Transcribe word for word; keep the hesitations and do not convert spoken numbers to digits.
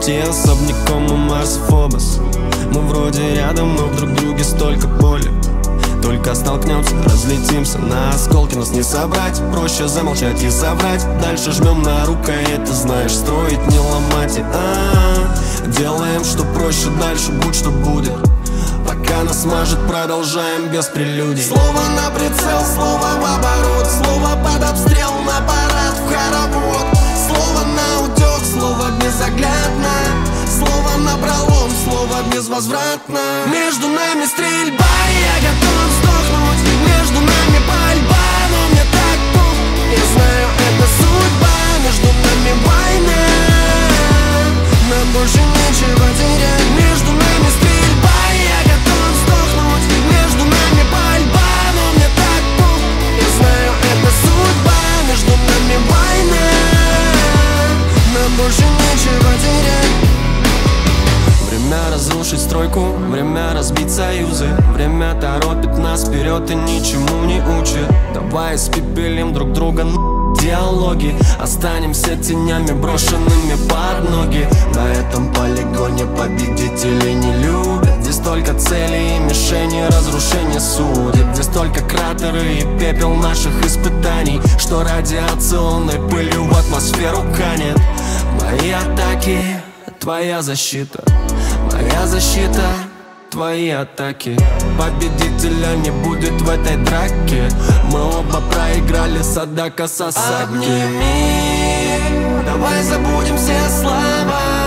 Все особняком у Марс и Фобос. Мы вроде рядом, но в друг друге столько боли. Только столкнемся, разлетимся на осколки. Нас не собрать, проще замолчать и соврать. Дальше жмем на рукоять, ты знаешь, строить не ломать и а-а-а. Делаем, что проще, дальше будь что будет. Пока нас мажет, продолжаем без прелюдий. Слово на прицел, слово в оборот. Слово под обстрел, на парад, в хоровод. Слово на утек, слово безоглядно. Слово напролом, слово безвозвратно. Между нами стрельба, я готов сдохнуть. Между нами пальба, но мне так пух. Я знаю, это судьба, между нами война. Нам больше нечего терять. Между нами стрельба, я готов сдохнуть. Между нами пальба, но мне так пух. Я знаю, это судьба, между нами война. Нам больше нечего терять. Время разрушить стройку, время разбить союзы. Время торопит нас вперед и ничему не учит. Давай испепелим друг друга, диалоги. Останемся тенями, брошенными под ноги. На этом полигоне победителей не любят. Здесь только цели и мишени, разрушение судеб. Здесь только кратеры и пепел наших испытаний, что радиационной пылью в атмосферу канет. Мои атаки, твоя защита. Моя защита, твои атаки. Победителя не будет в этой драке. Мы оба проиграли Садака Сасаки. Обними, давай забудем все слова.